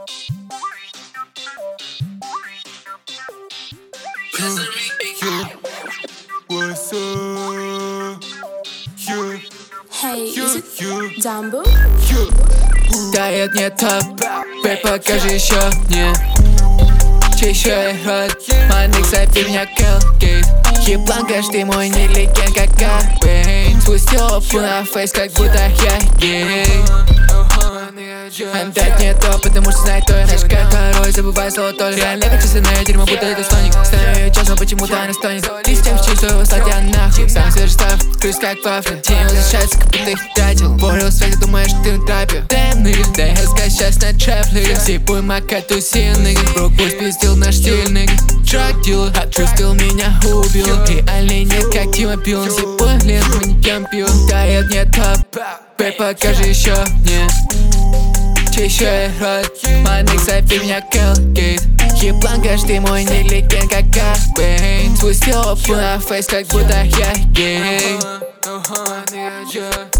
What's up? Hey, is it Dumbo? Тает не топ, покажи еще мне. Чищу их рот, Мандикса фигня Келкейт. Ебланка, ты мой не легенд, как Карпейн. Спустил опу на фейс, как будто я гей. Опять не то, потому что знает, кто я. Знаешь, как порой забываю слово то ли. Реально как честное дерьмо, будто это слоник. Стараю час, но почему-то она стонет. Листья в чистую высоту, я нахуй. Сам свежий став, крыс как вафли. Тень возвращается, как будто их тратил. Порыл свете, думаешь, ты на трапе. Damn, nigga, дай я скачать на трэп, nigga. Сипуй мака тусил, nigga. Брок пусть пиздил наш стиль, nigga. Трак дилер, отпустил меня, убил. Реальный нет, как Тима Пилон. Сипуй лент, мы не кемпил. Тает не топ, покажи еще мне. Чищу их рот, Мандикса фигня Келкейт. Ебланка, ты мой не легенд, как Карпейн. Спустил опу на фейс, как будто я гей.